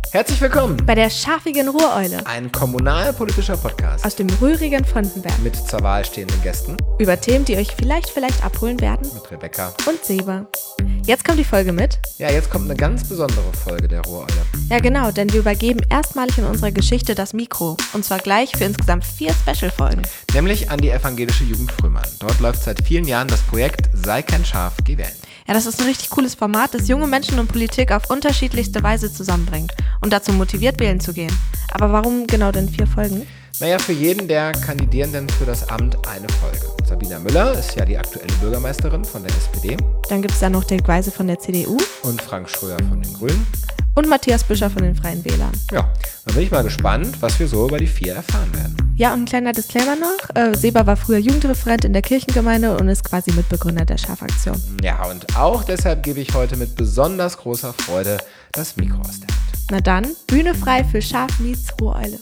Herzlich willkommen bei der scharfigen Ruhreule, ein kommunalpolitischer Podcast aus dem rührigen Frontenberg mit zur Wahl stehenden Gästen über Themen, die euch vielleicht abholen werden, mit Rebecca und Seba. Jetzt kommt die Folge mit. Ja, jetzt kommt eine ganz besondere Folge der Ruhreule. Ja genau, denn wir übergeben erstmalig in unserer Geschichte das Mikro und zwar gleich für insgesamt 4 Special-Folgen. Nämlich an die evangelische Jugend Frömann. Dort läuft seit vielen Jahren das Projekt Sei kein Schaf, geh wählen. Ja, das ist ein richtig cooles Format, das junge Menschen und Politik auf unterschiedlichste Weise zusammenbringt und dazu motiviert, wählen zu gehen. Aber warum genau denn 4 Folgen? Naja, für jeden der Kandidierenden für das Amt eine Folge. Sabina Müller ist ja die aktuelle Bürgermeisterin von der SPD. Dann gibt es da noch Dirk Weise von der CDU. Und Frank Schröer von den Grünen. Und Matthias Büscher von den Freien Wählern. Ja, dann bin ich mal gespannt, was wir so über die 4 erfahren werden. Ja, und ein kleiner Disclaimer noch. Seba war früher Jugendreferent in der Kirchengemeinde und ist quasi Mitbegründer der Schafaktion. Ja, und auch deshalb gebe ich heute mit besonders großer Freude das Mikro aus der Hand. Na dann, Bühne frei für Schaf meets Ruhreule.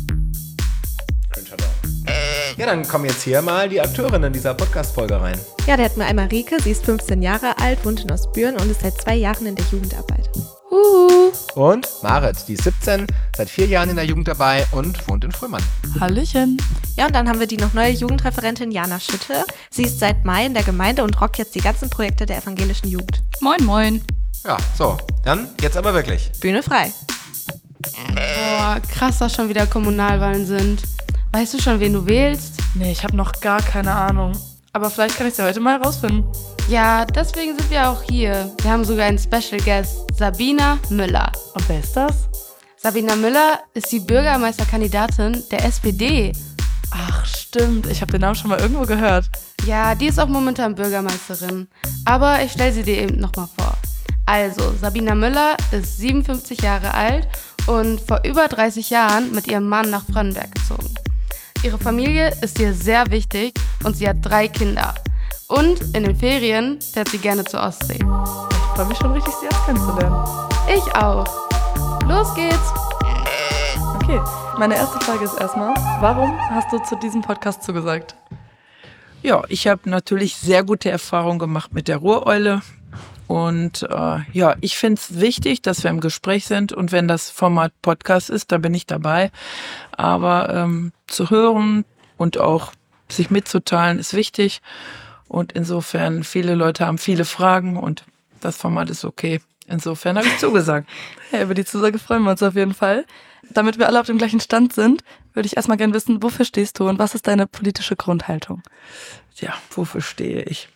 Ja, dann kommen jetzt hier mal die Akteurinnen dieser Podcast-Folge rein. Ja, da hätten wir einmal Rike, sie ist 15 Jahre alt, wohnt in Ostbüren und ist seit 2 Jahren in der Jugendarbeit. Und Marit, die ist 17, seit 4 Jahren in der Jugend dabei und wohnt in Frömann. Hallöchen. Ja, und dann haben wir die noch neue Jugendreferentin Jana Schütte. Sie ist seit Mai in der Gemeinde und rockt jetzt die ganzen Projekte der evangelischen Jugend. Moin, moin. Ja, so, dann jetzt aber wirklich. Bühne frei. Boah, krass, dass schon wieder Kommunalwahlen sind. Weißt du schon, wen du wählst? Nee, ich habe noch gar keine Ahnung. Aber vielleicht kann ich es ja heute mal rausfinden. Ja, deswegen sind wir auch hier. Wir haben sogar einen Special Guest, Sabina Müller. Und wer ist das? Sabina Müller ist die Bürgermeisterkandidatin der SPD. Ach, stimmt. Ich habe den Namen schon mal irgendwo gehört. Ja, die ist auch momentan Bürgermeisterin. Aber ich stelle sie dir eben nochmal vor. Also, Sabina Müller ist 57 Jahre alt und vor über 30 Jahren mit ihrem Mann nach Frönnenberg gezogen. Ihre Familie ist ihr sehr wichtig und sie hat 3 Kinder. Und in den Ferien fährt sie gerne zur Ostsee. Ich freue mich schon richtig, sie erst kennenzulernen. Ich auch. Los geht's! Okay, meine erste Frage ist erstmal, warum hast du zu diesem Podcast zugesagt? Ja, ich habe natürlich sehr gute Erfahrungen gemacht mit der Ruhreule. Und ich finde es wichtig, dass wir im Gespräch sind. Und wenn das Format Podcast ist, dann bin ich dabei. Aber zu hören und auch sich mitzuteilen ist wichtig. Und insofern, viele Leute haben viele Fragen und das Format ist okay. Insofern habe ich zugesagt. Ja, über die Zusage freuen wir uns auf jeden Fall. Damit wir alle auf dem gleichen Stand sind, würde ich erstmal gerne wissen, wofür stehst du und was ist deine politische Grundhaltung? Ja, wofür stehe ich?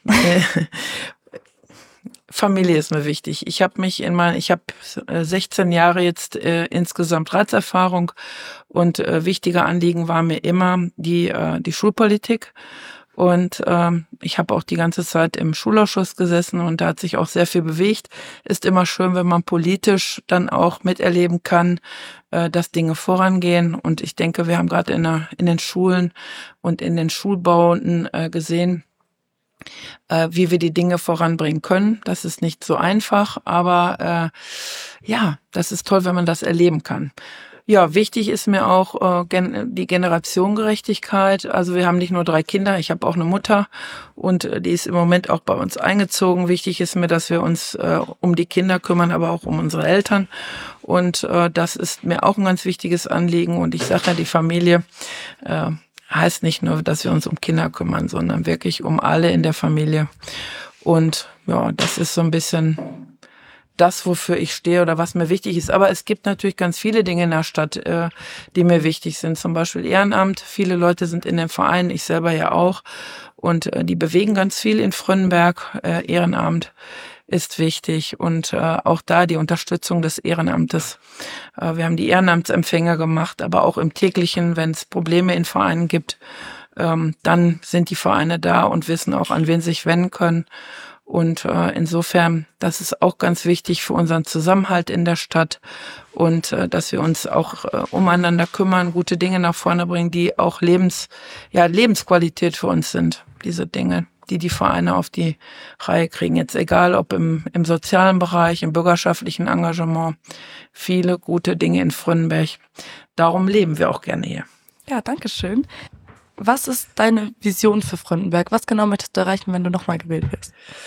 Familie ist mir wichtig. Ich habe 16 Jahre jetzt insgesamt Ratserfahrung und wichtige Anliegen war mir immer die Schulpolitik. Und ich habe auch die ganze Zeit im Schulausschuss gesessen und da hat sich auch sehr viel bewegt. Ist immer schön, wenn man politisch dann auch miterleben kann, dass Dinge vorangehen. Und ich denke, wir haben gerade in den Schulen und in den Schulbauten gesehen, wie wir die Dinge voranbringen können. Das ist nicht so einfach, aber das ist toll, wenn man das erleben kann. Ja, wichtig ist mir auch die Generationengerechtigkeit. Also wir haben nicht nur 3 Kinder, ich habe auch eine Mutter und die ist im Moment auch bei uns eingezogen. Wichtig ist mir, dass wir uns um die Kinder kümmern, aber auch um unsere Eltern. Und das ist mir auch ein ganz wichtiges Anliegen. Und ich sage ja, die Familie heißt nicht nur, dass wir uns um Kinder kümmern, sondern wirklich um alle in der Familie. Und ja, das ist so ein bisschen das, wofür ich stehe oder was mir wichtig ist. Aber es gibt natürlich ganz viele Dinge in der Stadt, die mir wichtig sind. Zum Beispiel Ehrenamt. Viele Leute sind in den Vereinen, ich selber ja auch. Und die bewegen ganz viel in Frönnenberg. Ehrenamt ist wichtig. Und auch da die Unterstützung des Ehrenamtes. Wir haben die Ehrenamtsempfänger gemacht, aber auch im täglichen, wenn es Probleme in Vereinen gibt, dann sind die Vereine da und wissen auch, an wen sie sich wenden können. Und insofern, das ist auch ganz wichtig für unseren Zusammenhalt in der Stadt und dass wir uns auch umeinander kümmern, gute Dinge nach vorne bringen, die auch Lebensqualität für uns sind, diese Dinge, die Vereine auf die Reihe kriegen. Jetzt egal, ob im sozialen Bereich, im bürgerschaftlichen Engagement, viele gute Dinge in Frönnenberg. Darum leben wir auch gerne hier. Ja, danke schön. Was ist deine Vision für Frönnenberg? Was genau möchtest du erreichen, wenn du nochmal gewählt wirst?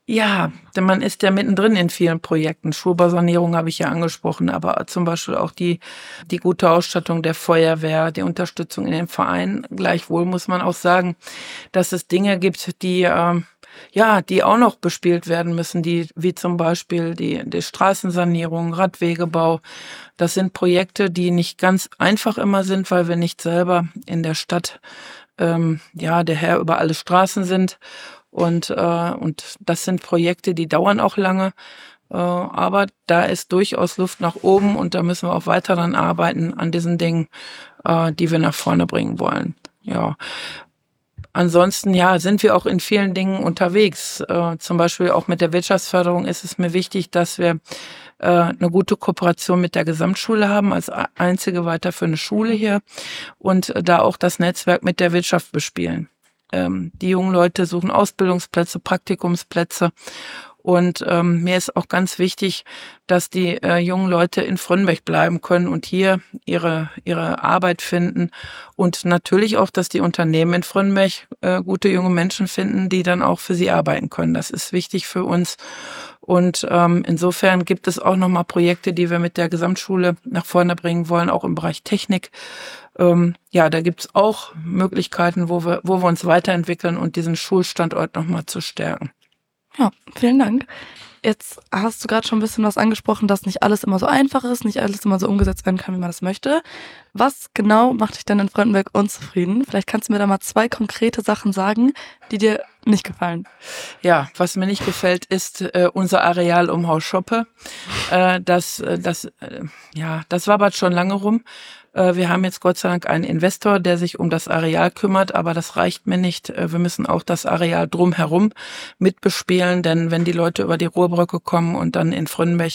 Ja, denn man ist ja mittendrin in vielen Projekten. Schulbausanierung habe ich ja angesprochen, aber zum Beispiel auch die gute Ausstattung der Feuerwehr, die Unterstützung in den Vereinen. Gleichwohl muss man auch sagen, dass es Dinge gibt, die auch noch bespielt werden müssen, wie zum Beispiel die Straßensanierung, Radwegebau. Das sind Projekte, die nicht ganz einfach immer sind, weil wir nicht selber in der Stadt der Herr über alle Straßen sind. Und das sind Projekte, die dauern auch lange. Aber da ist durchaus Luft nach oben und da müssen wir auch weiter dran arbeiten an diesen Dingen, die wir nach vorne bringen wollen. Ja. Ansonsten, sind wir auch in vielen Dingen unterwegs. Zum Beispiel auch mit der Wirtschaftsförderung ist es mir wichtig, dass wir eine gute Kooperation mit der Gesamtschule haben, als einzige weiterführende Schule hier und da auch das Netzwerk mit der Wirtschaft bespielen. Die jungen Leute suchen Ausbildungsplätze, Praktikumsplätze und mir ist auch ganz wichtig, dass die jungen Leute in Frönnberg bleiben können und hier ihre Arbeit finden und natürlich auch, dass die Unternehmen in Frönnberg gute junge Menschen finden, die dann auch für sie arbeiten können. Das ist wichtig für uns. Und insofern gibt es auch nochmal Projekte, die wir mit der Gesamtschule nach vorne bringen wollen, auch im Bereich Technik. Da gibt's auch Möglichkeiten, wo wir uns weiterentwickeln und diesen Schulstandort nochmal zu stärken. Ja, vielen Dank. Jetzt hast du gerade schon ein bisschen was angesprochen, dass nicht alles immer so einfach ist, nicht alles immer so umgesetzt werden kann, wie man das möchte. Was genau macht dich denn in Frönnberg unzufrieden? Vielleicht kannst du mir da mal 2 konkrete Sachen sagen, die dir nicht gefallen. Ja, was mir nicht gefällt, ist unser Areal um Haus Schoppe. Das wabert schon lange rum. Wir haben jetzt Gott sei Dank einen Investor, der sich um das Areal kümmert, aber das reicht mir nicht. Wir müssen auch das Areal drumherum mitbespielen, denn wenn die Leute über die Ruhrbrücke kommen und dann in Frönnberg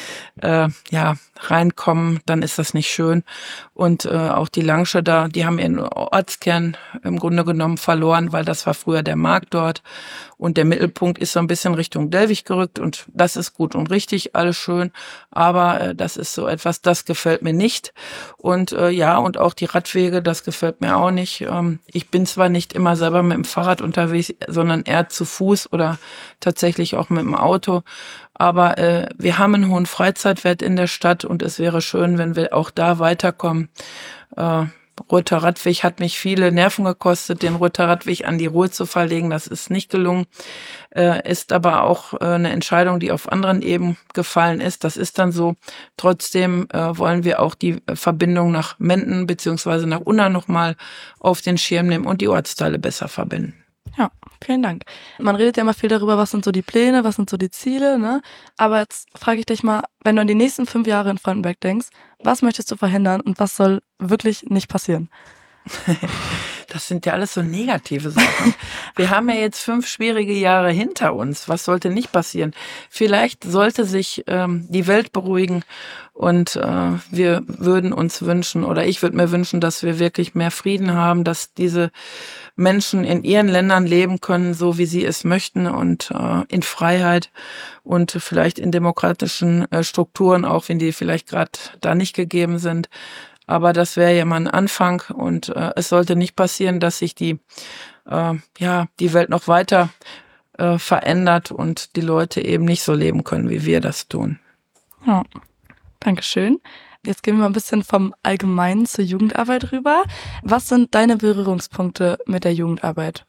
reinkommen, dann ist das nicht schön. Und auch die Langsche da, die haben ihren Ortskern im Grunde genommen verloren, weil das war früher der Markt dort. Und der Mittelpunkt ist so ein bisschen Richtung Dellwig gerückt und das ist gut und richtig, alles schön. Aber das ist so etwas, das gefällt mir nicht. Und und auch die Radwege, das gefällt mir auch nicht. Ich bin zwar nicht immer selber mit dem Fahrrad unterwegs, sondern eher zu Fuß oder tatsächlich auch mit dem Auto. Aber wir haben einen hohen Freizeitwert in der Stadt und es wäre schön, wenn wir auch da weiterkommen. Roter Radweg hat mich viele Nerven gekostet, den Roter Radweg an die Ruhr zu verlegen. Das ist nicht gelungen, ist aber auch eine Entscheidung, die auf anderen Ebenen gefallen ist. Das ist dann so. Trotzdem wollen wir auch die Verbindung nach Menden beziehungsweise nach Unna nochmal auf den Schirm nehmen und die Ortsteile besser verbinden. Ja, vielen Dank. Man redet ja immer viel darüber, was sind so die Pläne, was sind so die Ziele, ne? Aber jetzt frage ich dich mal, wenn du an die nächsten 5 Jahre in Frönnberg denkst, was möchtest du verhindern und was soll wirklich nicht passieren? Das sind ja alles so negative Sachen. Wir haben ja jetzt 5 schwierige Jahre hinter uns. Was sollte nicht passieren? Vielleicht sollte sich die Welt beruhigen und wir würden uns wünschen, oder ich würde mir wünschen, dass wir wirklich mehr Frieden haben, dass diese Menschen in ihren Ländern leben können, so wie sie es möchten und in Freiheit und vielleicht in demokratischen Strukturen, auch wenn die vielleicht gerade da nicht gegeben sind. Aber das wäre ja mal ein Anfang und es sollte nicht passieren, dass sich die Welt noch weiter verändert und die Leute eben nicht so leben können, wie wir das tun. Ja, Dankeschön. Jetzt gehen wir mal ein bisschen vom Allgemeinen zur Jugendarbeit rüber. Was sind deine Berührungspunkte mit der Jugendarbeit?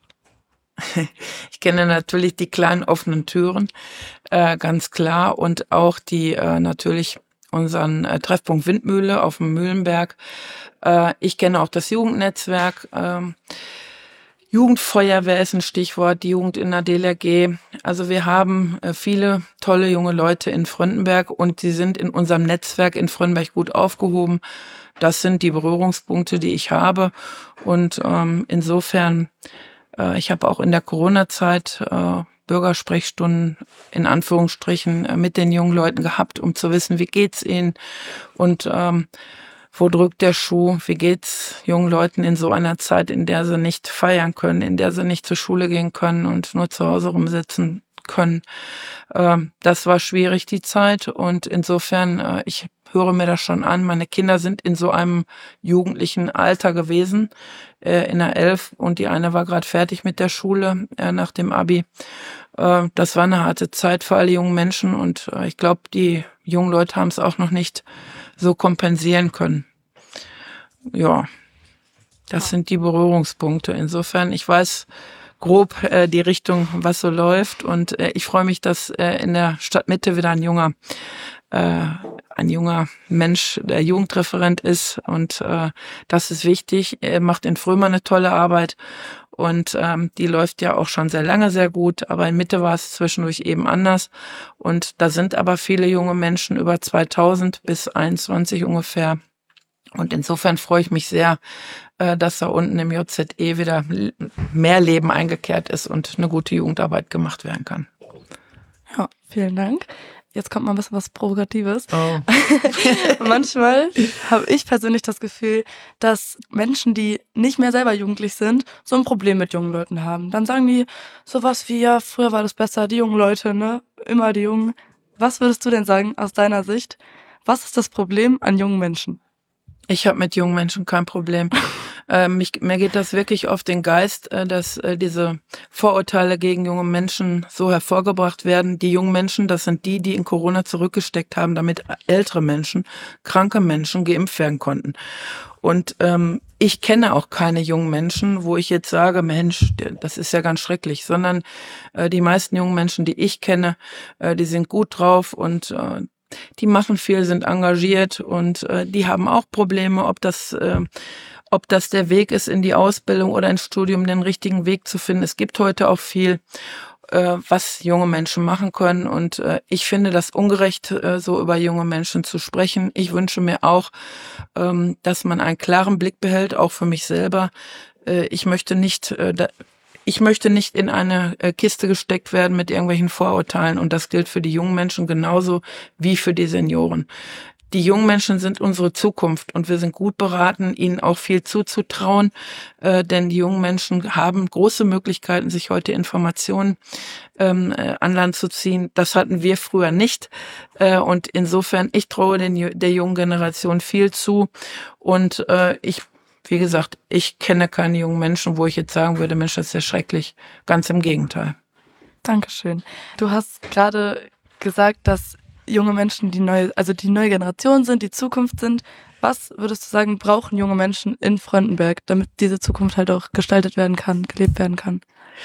Ich kenne natürlich die kleinen offenen Türen, ganz klar, und auch die natürlich unseren Treffpunkt Windmühle auf dem Mühlenberg. Ich kenne auch das Jugendnetzwerk. Jugendfeuerwehr ist ein Stichwort, die Jugend in der DLRG. Also wir haben viele tolle junge Leute in Frönnberg und sie sind in unserem Netzwerk in Frönnberg gut aufgehoben. Das sind die Berührungspunkte, die ich habe. Und insofern, ich habe auch in der Corona-Zeit Bürgersprechstunden in Anführungsstrichen mit den jungen Leuten gehabt, um zu wissen, wie geht's ihnen und wo drückt der Schuh, wie geht's jungen Leuten in so einer Zeit, in der sie nicht feiern können, in der sie nicht zur Schule gehen können und nur zu Hause rumsitzen können. Das war schwierig, die Zeit, und insofern, ich höre mir das schon an, meine Kinder sind in so einem jugendlichen Alter gewesen, in der 11, und die eine war gerade fertig mit der Schule nach dem Abi. Das war eine harte Zeit für alle jungen Menschen und ich glaube, die jungen Leute haben es auch noch nicht so kompensieren können. Ja, das sind die Berührungspunkte. Insofern, ich weiß grob die Richtung, was so läuft und ich freue mich, dass in der Stadtmitte wieder ein junger Mensch, der Jugendreferent ist und das ist wichtig. Er macht in Frömer eine tolle Arbeit und die läuft ja auch schon sehr lange sehr gut, aber in Mitte war es zwischendurch eben anders und da sind aber viele junge Menschen über 2000 bis 21 ungefähr und insofern freue ich mich sehr, dass da unten im JZE wieder mehr Leben eingekehrt ist und eine gute Jugendarbeit gemacht werden kann. Ja, vielen Dank. Jetzt kommt mal ein bisschen was Provokatives. Oh. Manchmal habe ich persönlich das Gefühl, dass Menschen, die nicht mehr selber jugendlich sind, so ein Problem mit jungen Leuten haben. Dann sagen die sowas wie, ja, früher war das besser, die jungen Leute, ne? Immer die Jungen. Was würdest du denn sagen aus deiner Sicht? Was ist das Problem an jungen Menschen? Ich habe mit jungen Menschen kein Problem. Mir geht das wirklich auf den Geist, dass diese Vorurteile gegen junge Menschen so hervorgebracht werden. Die jungen Menschen, das sind die, die in Corona zurückgesteckt haben, damit ältere Menschen, kranke Menschen geimpft werden konnten. Und ich kenne auch keine jungen Menschen, wo ich jetzt sage, Mensch, das ist ja ganz schrecklich, sondern die meisten jungen Menschen, die ich kenne, die sind gut drauf und die machen viel, sind engagiert und die haben auch Probleme, ob das der Weg ist in die Ausbildung oder ins Studium, den richtigen Weg zu finden. Es gibt heute auch viel, was junge Menschen machen können und ich finde das ungerecht, so über junge Menschen zu sprechen. Ich wünsche mir auch, dass man einen klaren Blick behält, auch für mich selber. Ich möchte nicht in eine Kiste gesteckt werden mit irgendwelchen Vorurteilen und das gilt für die jungen Menschen genauso wie für die Senioren. Die jungen Menschen sind unsere Zukunft und wir sind gut beraten, ihnen auch viel zuzutrauen, denn die jungen Menschen haben große Möglichkeiten, sich heute Informationen an Land zu ziehen. Das hatten wir früher nicht und insofern, ich traue der jungen Generation viel zu und wie gesagt, ich kenne keine jungen Menschen, wo ich jetzt sagen würde, Mensch, das ist ja schrecklich. Ganz im Gegenteil. Dankeschön. Du hast gerade gesagt, dass junge Menschen die neue Generation sind, die Zukunft sind. Was würdest du sagen, brauchen junge Menschen in Fröndenberg, damit diese Zukunft halt auch gestaltet werden kann, gelebt werden kann?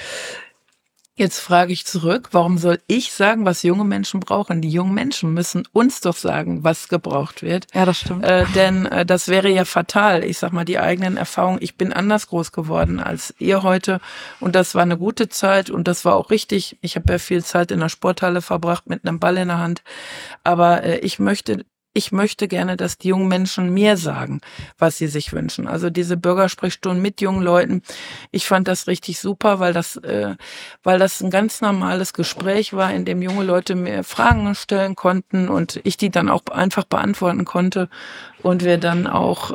Jetzt frage ich zurück, warum soll ich sagen, was junge Menschen brauchen? Die jungen Menschen müssen uns doch sagen, was gebraucht wird. Ja, das stimmt. Denn das wäre ja fatal. Ich sag mal, die eigenen Erfahrungen. Ich bin anders groß geworden als ihr heute und das war eine gute Zeit und das war auch richtig. Ich habe ja viel Zeit in der Sporthalle verbracht mit einem Ball in der Hand. Aber ich möchte gerne, dass die jungen Menschen mir sagen, was sie sich wünschen. Also diese Bürgersprechstunden mit jungen Leuten, ich fand das richtig super, weil das ein ganz normales Gespräch war, in dem junge Leute mir Fragen stellen konnten und ich die dann auch einfach beantworten konnte und wir dann auch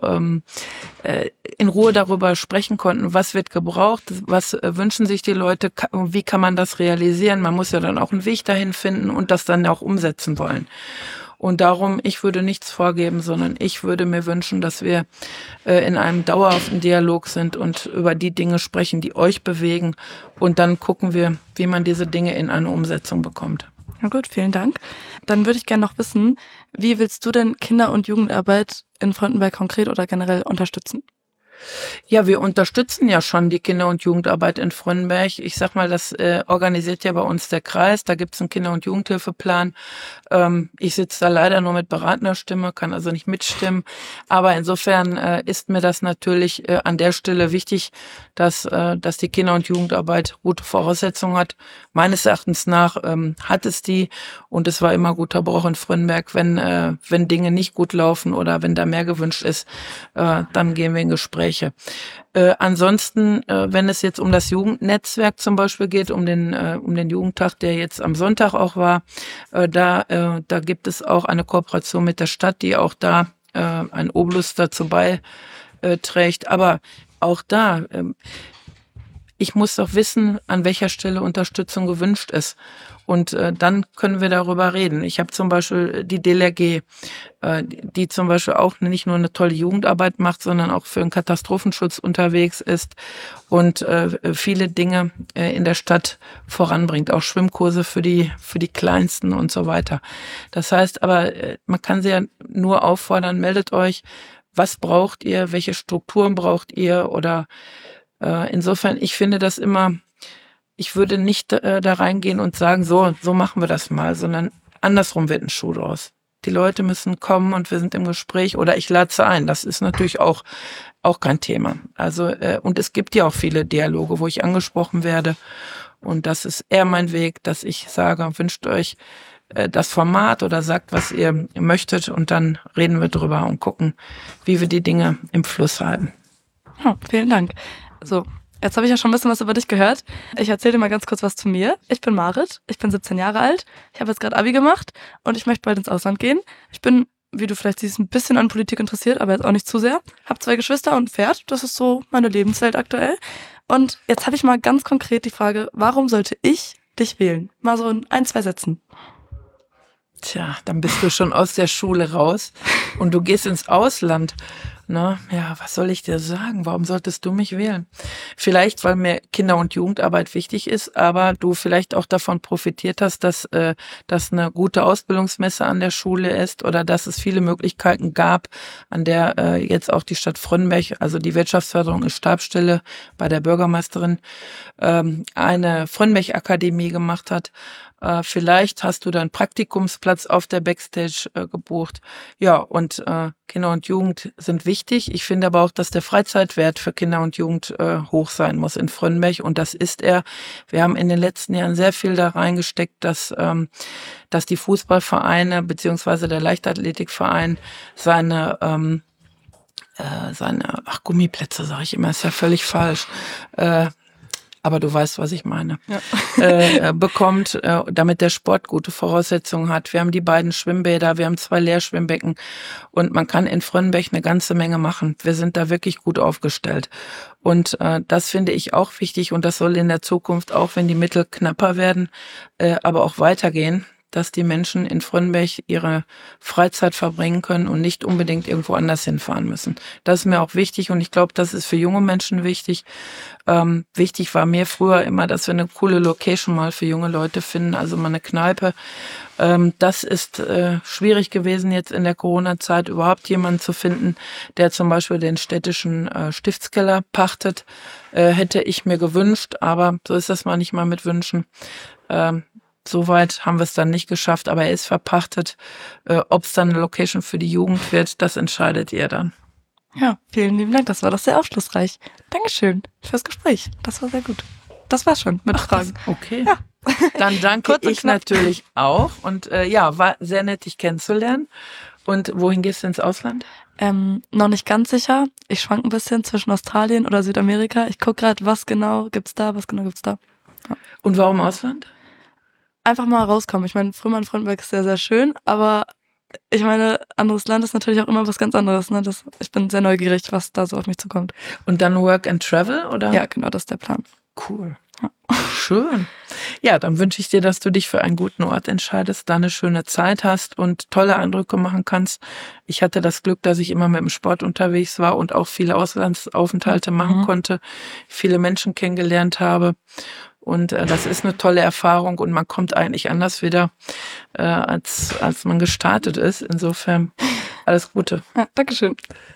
in Ruhe darüber sprechen konnten, was wird gebraucht, was wünschen sich die Leute, wie kann man das realisieren. Man muss ja dann auch einen Weg dahin finden und das dann auch umsetzen wollen. Und darum, ich würde nichts vorgeben, sondern ich würde mir wünschen, dass wir in einem dauerhaften Dialog sind und über die Dinge sprechen, die euch bewegen. Und dann gucken wir, wie man diese Dinge in eine Umsetzung bekommt. Na gut, vielen Dank. Dann würde ich gerne noch wissen, wie willst du denn Kinder- und Jugendarbeit in Fröndenberg konkret oder generell unterstützen? Ja, wir unterstützen ja schon die Kinder- und Jugendarbeit in Fröndenberg. Ich sag mal, das organisiert ja bei uns der Kreis. Da gibt's einen Kinder- und Jugendhilfeplan. Ich sitze da leider nur mit beratender Stimme, kann also nicht mitstimmen. Aber insofern ist mir das natürlich an der Stelle wichtig, dass die Kinder- und Jugendarbeit gute Voraussetzungen hat. Meines Erachtens nach hat es die und es war immer guter Brauch in Fröndenberg. Wenn Dinge nicht gut laufen oder wenn da mehr gewünscht ist, dann gehen wir in Gespräche. Ansonsten, wenn es jetzt um das Jugendnetzwerk zum Beispiel geht, um den Jugendtag, der jetzt am Sonntag auch war, da gibt es auch eine Kooperation mit der Stadt, die auch da ein Obolus dazu beiträgt. Aber auch da, ich muss doch wissen, an welcher Stelle Unterstützung gewünscht ist. Und dann können wir darüber reden. Ich habe zum Beispiel die DLRG, die zum Beispiel auch nicht nur eine tolle Jugendarbeit macht, sondern auch für den Katastrophenschutz unterwegs ist und viele Dinge in der Stadt voranbringt, auch Schwimmkurse für die Kleinsten und so weiter. Das heißt aber, man kann sie ja nur auffordern, meldet euch, was braucht ihr, welche Strukturen braucht ihr oder insofern, ich finde das immer, ich würde nicht da reingehen und sagen, so machen wir das mal, sondern andersrum wird ein Schuh draus. Die Leute müssen kommen und wir sind im Gespräch oder ich lade sie ein. Das ist natürlich auch kein Thema. Also und es gibt ja auch viele Dialoge, wo ich angesprochen werde und das ist eher mein Weg, dass ich sage, wünscht euch das Format oder sagt, was ihr möchtet und dann reden wir drüber und gucken, wie wir die Dinge im Fluss halten. Ja, vielen Dank. So. Jetzt habe ich ja schon ein bisschen was über dich gehört. Ich erzähle dir mal ganz kurz was zu mir. Ich bin Marit, ich bin 17 Jahre alt. Ich habe jetzt gerade Abi gemacht und ich möchte bald ins Ausland gehen. Ich bin, wie du vielleicht siehst, ein bisschen an Politik interessiert, aber jetzt auch nicht zu sehr. Habe 2 Geschwister und ein Pferd. Das ist so meine Lebenswelt aktuell. Und jetzt habe ich mal ganz konkret die Frage, warum sollte ich dich wählen? Mal so in 1, 2 Sätzen. Tja, dann bist du schon aus der Schule raus und du gehst ins Ausland. Na, ja, was soll ich dir sagen? Warum solltest du mich wählen? Vielleicht, weil mir Kinder- und Jugendarbeit wichtig ist, aber du vielleicht auch davon profitiert hast, dass eine gute Ausbildungsmesse an der Schule ist oder dass es viele Möglichkeiten gab, an der jetzt auch die Stadt Frönnberg, also die Wirtschaftsförderung ist Stabsstelle bei der Bürgermeisterin, eine Frönnberg-Akademie gemacht hat. Vielleicht hast du deinen Praktikumsplatz auf der Backstage gebucht. Ja, und Kinder und Jugend sind wichtig. Ich finde aber auch, dass der Freizeitwert für Kinder und Jugend hoch sein muss in Frönnberg und das ist er. Wir haben in den letzten Jahren sehr viel da reingesteckt, dass die Fußballvereine beziehungsweise der Leichtathletikverein seine Gummiplätze, sage ich immer, ist ja völlig falsch. Aber du weißt, was ich meine, ja. Bekommt, damit der Sport gute Voraussetzungen hat. Wir haben die beiden Schwimmbäder, wir haben 2 Leerschwimmbecken und man kann in Frönnberg eine ganze Menge machen. Wir sind da wirklich gut aufgestellt. Und das finde ich auch wichtig und das soll in der Zukunft, auch wenn die Mittel knapper werden, aber auch weitergehen, dass die Menschen in Frönnberg ihre Freizeit verbringen können und nicht unbedingt irgendwo anders hinfahren müssen. Das ist mir auch wichtig und ich glaube, das ist für junge Menschen wichtig. Wichtig war mir früher immer, dass wir eine coole Location mal für junge Leute finden, also mal eine Kneipe. Das ist schwierig gewesen jetzt in der Corona-Zeit, überhaupt jemanden zu finden, der zum Beispiel den städtischen Stiftskeller pachtet. Hätte ich mir gewünscht, aber so ist das manchmal mit Wünschen. Soweit haben wir es dann nicht geschafft, aber er ist verpachtet. Ob es dann eine Location für die Jugend wird, das entscheidet ihr dann. Ja, vielen lieben Dank. Das war doch sehr aufschlussreich. Dankeschön fürs Gespräch. Das war sehr gut. Das war's schon mit Fragen. Okay. Ja. Dann danke ich natürlich auch. Und war sehr nett, dich kennenzulernen. Und wohin gehst du ins Ausland? Noch nicht ganz sicher. Ich schwank ein bisschen zwischen Australien oder Südamerika. Ich gucke gerade, was genau gibt's da. Ja. Und warum Ausland? Einfach mal rauskommen. Ich meine, Frömmern-Frönnberg ist sehr, sehr schön, aber ich meine, anderes Land ist natürlich auch immer was ganz anderes. Ne? Ich bin sehr neugierig, was da so auf mich zukommt. Und dann Work and Travel, oder? Ja, genau, das ist der Plan. Cool. Ja. Schön. Ja, dann wünsche ich dir, dass du dich für einen guten Ort entscheidest, da eine schöne Zeit hast und tolle Eindrücke machen kannst. Ich hatte das Glück, dass ich immer mit dem Sport unterwegs war und auch viele Auslandsaufenthalte machen konnte, viele Menschen kennengelernt habe. Und das ist eine tolle Erfahrung und man kommt eigentlich anders wieder, als man gestartet ist. Insofern alles Gute. Ja, Dankeschön.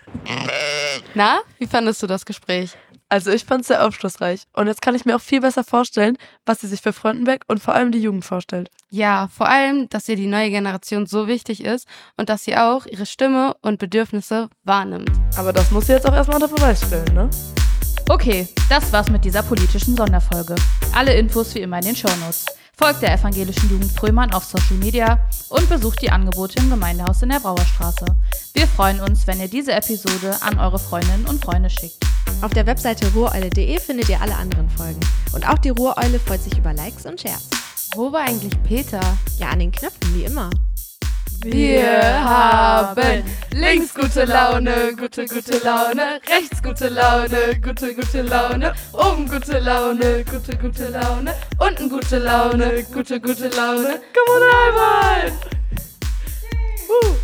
Na, wie fandest du das Gespräch? Also ich fand es sehr aufschlussreich. Und jetzt kann ich mir auch viel besser vorstellen, was sie sich für Frönnberg und vor allem die Jugend vorstellt. Ja, vor allem, dass ihr die neue Generation so wichtig ist und dass sie auch ihre Stimme und Bedürfnisse wahrnimmt. Aber das muss sie jetzt auch erstmal unter Beweis stellen, ne? Okay, das war's mit dieser politischen Sonderfolge. Alle Infos wie immer in den Shownotes. Folgt der evangelischen Jugend Frömmern auf Social Media und besucht die Angebote im Gemeindehaus in der Brauerstraße. Wir freuen uns, wenn ihr diese Episode an eure Freundinnen und Freunde schickt. Auf der Webseite ruhreule.de findet ihr alle anderen Folgen. Und auch die Ruhreule freut sich über Likes und Shares. Wo war eigentlich Peter? Ja, an den Knöpfen, wie immer. Wir haben links gute Laune, gute Laune, rechts gute Laune, gute Laune, oben gute Laune, gute Laune, unten gute Laune, gute Laune. Komm on, Albert!